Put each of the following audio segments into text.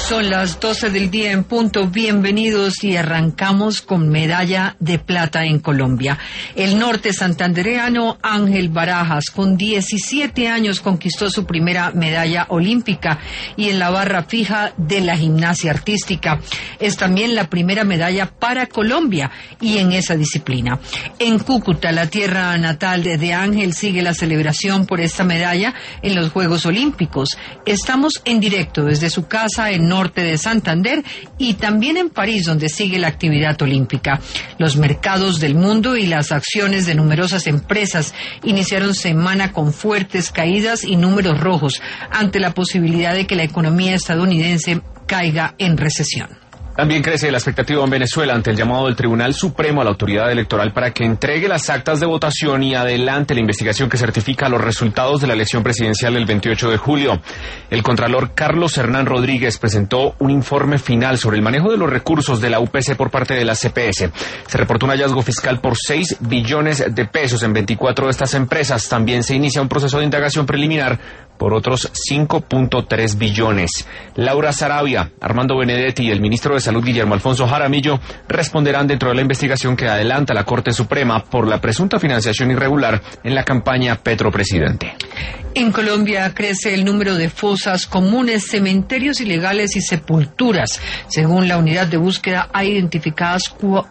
Son las 12 del día en punto. Bienvenidos y arrancamos con medalla de plata en Colombia. El norte santandereano Ángel Barajas, con 17 años, conquistó su primera medalla olímpica y en la barra fija de la gimnasia artística. Es también la primera medalla para Colombia y en esa disciplina. En Cúcuta, la tierra natal de Ángel, sigue la celebración por esta medalla en los Juegos Olímpicos. Estamos en directo desde su casa en norte de Santander y también en París, donde sigue la actividad olímpica. Los mercados del mundo y las acciones de numerosas empresas iniciaron semana con fuertes caídas y números rojos ante la posibilidad de que la economía estadounidense caiga en recesión. También crece la expectativa en Venezuela ante el llamado del Tribunal Supremo a la autoridad electoral para que entregue las actas de votación y adelante la investigación que certifica los resultados de la elección presidencial del 28 de julio. El contralor Carlos Hernán Rodríguez presentó un informe final sobre el manejo de los recursos de la UPC por parte de la CPS. Se reportó un hallazgo fiscal por 6 billones de pesos en 24 de estas empresas. También se inicia un proceso de indagación preliminar por otros 5.3 billones. Laura Saravia, Armando Benedetti y el ministro de Salud Guillermo Alfonso Jaramillo responderán dentro de la investigación que adelanta la Corte Suprema por la presunta financiación irregular en la campaña Petro Presidente. En Colombia crece el número de fosas comunes, cementerios ilegales y sepulturas. Según la unidad de búsqueda, hay identificadas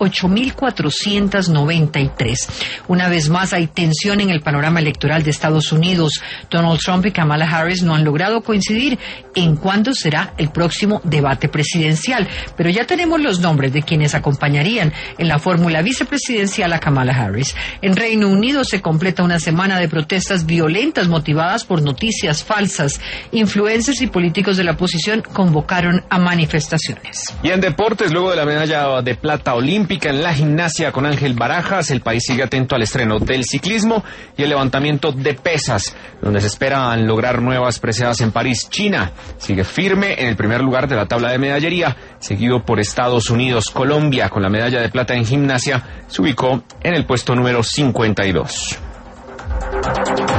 8.493. Una vez más, hay tensión en el panorama electoral de Estados Unidos. Donald Trump y Kamala Harris no han logrado coincidir en cuándo será el próximo debate presidencial, pero ya tenemos los nombres de quienes acompañarían en la fórmula vicepresidencial a Kamala Harris. En Reino Unido se completa una semana de protestas violentas motivadas por noticias falsas. Influencers y políticos de la oposición convocaron a manifestaciones. Y en deportes, luego de la medalla de plata olímpica en la gimnasia con Ángel Barajas, el país sigue atento al estreno del ciclismo y el levantamiento de pesas, donde se esperan lograr nuevas preseas en París. China sigue firme en el primer lugar de la tabla de medallería, seguido por Estados Unidos. Colombia, con la medalla de plata en gimnasia, se ubicó en el puesto número 52.